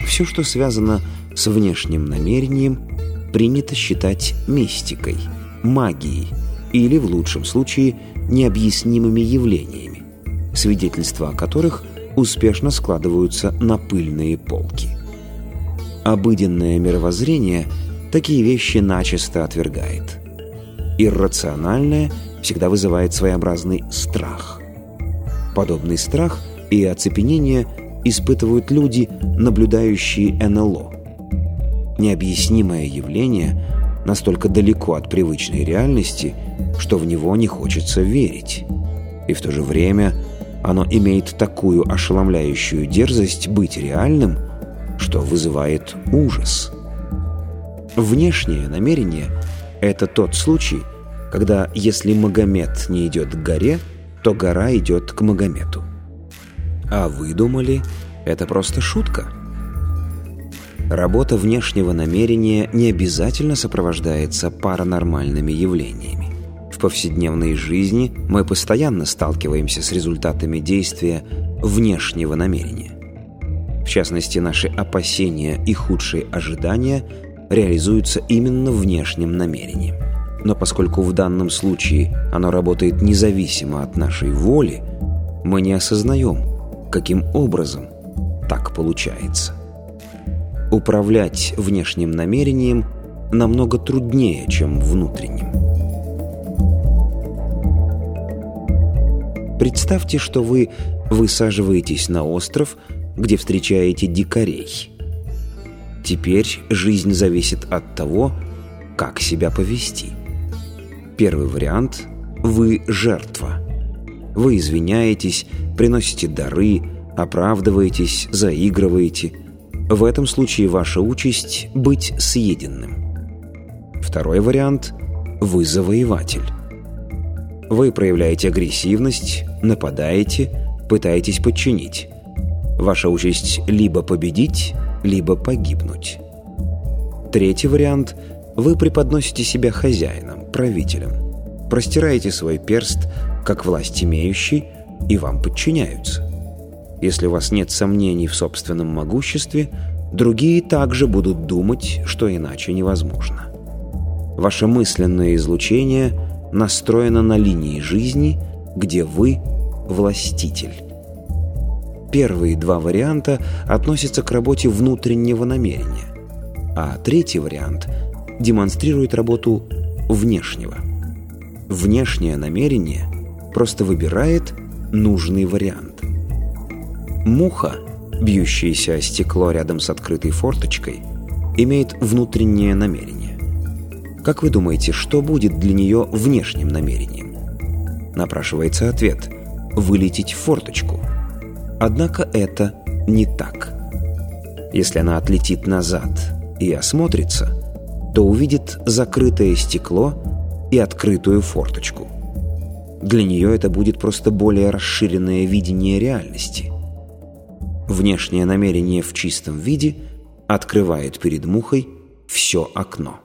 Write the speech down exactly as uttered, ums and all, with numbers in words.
Все, что связано с внешним намерением, принято считать мистикой, магией или, в лучшем случае, необъяснимыми явлениями, свидетельства о которых успешно складываются на пыльные полки. Обыденное мировоззрение такие вещи начисто отвергает. Иррациональное всегда вызывает своеобразный страх. Подобный страх и оцепенение испытывают люди, наблюдающие эн эл о. Необъяснимое явление настолько далеко от привычной реальности, что в него не хочется верить. И в то же время оно имеет такую ошеломляющую дерзость быть реальным, что вызывает ужас. Внешнее намерение – это тот случай, когда если Магомед не идет к горе, то гора идет к Магомету. А вы думали, это просто шутка? Работа внешнего намерения не обязательно сопровождается паранормальными явлениями. В повседневной жизни мы постоянно сталкиваемся с результатами действия внешнего намерения. В частности, наши опасения и худшие ожидания реализуются именно внешним намерением. Но поскольку в данном случае оно работает независимо от нашей воли, мы не осознаем, каким образом так получается. Управлять внешним намерением намного труднее, чем внутренним. Представьте, что вы высаживаетесь на остров, где встречаете дикарей. Теперь жизнь зависит от того, как себя повести. Первый вариант – вы жертва. Вы извиняетесь, приносите дары, оправдываетесь, заигрываете. В этом случае ваша участь – быть съеденным. Второй вариант – вы завоеватель. Вы проявляете агрессивность, нападаете, пытаетесь подчинить. Ваша участь – либо победить, либо погибнуть. Третий вариант – вы преподносите себя хозяином, правителем. Простираете свой перст, как власть имеющий, и вам подчиняются. Если у вас нет сомнений в собственном могуществе, другие также будут думать, что иначе невозможно. Ваше мысленное излучение настроено на линии жизни, где вы – властитель. Первые два варианта относятся к работе внутреннего намерения, а третий вариант демонстрирует работу внешнего. Внешнее намерение просто выбирает нужный вариант. Муха, бьющаяся о стекло рядом с открытой форточкой, имеет внутреннее намерение. Как вы думаете, что будет для нее внешним намерением? Напрашивается ответ – вылететь в форточку. Однако это не так. Если она отлетит назад и осмотрится, то увидит закрытое стекло и открытую форточку. Для нее это будет просто более расширенное видение реальности. Внешнее намерение в чистом виде открывает перед мухой все окно.